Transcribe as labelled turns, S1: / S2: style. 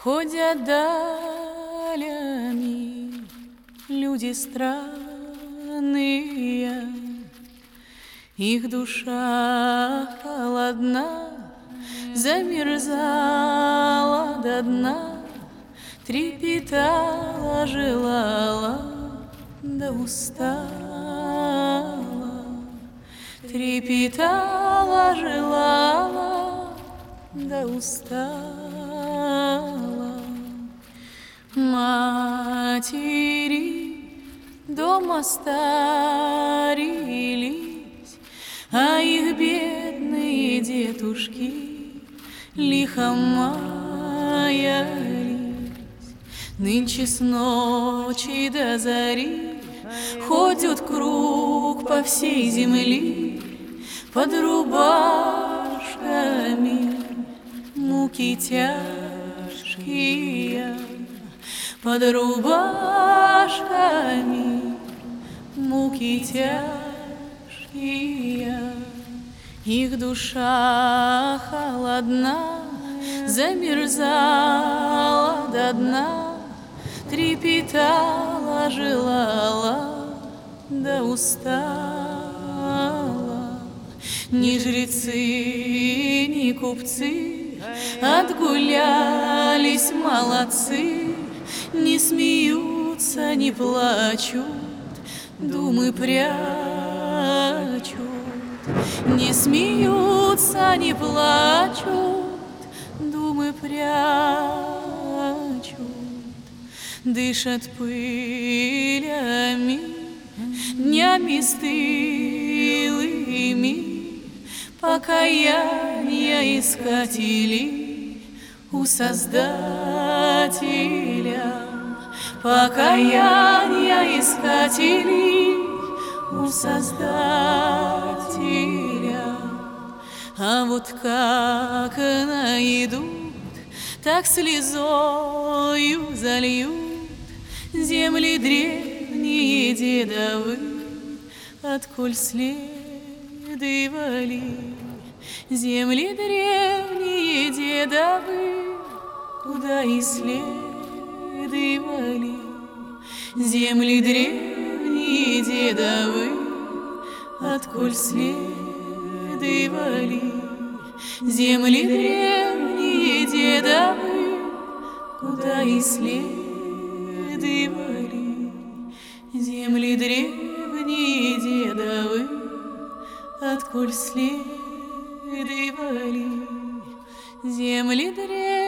S1: Ходят далями люди странные, их душа холодна, замерзала до дна, трепетала, желала, да устала, трепетала, желала, да устала. Матери дома старились, а их бедные детушки лихо маялись. Нынче с ночи до зари ходят круг по всей земле, под рубашками муки тяжкие, под рубашками муки тяжкие. Их душа холодна, замерзала до дна, трепетала, желала, да устала. Ни жрецы, ни купцы отгулялись молодцы, не смеются, не плачут, думы прячут. Не смеются, не плачут, думы прячут. Дышат пылями, днями стылыми, покаяния искатели у Создателя. Покаяния искатели у Создателя. А вот как найдут, так слезою зальют земли древние дедовы, отколь следовали. Земли древние дедовы, куда и следовали. Земли древние дедовы, отколь следовали. Земли древние дедовы, куда и следовали. Земли древние дедовы, отколь следовали. Земли древние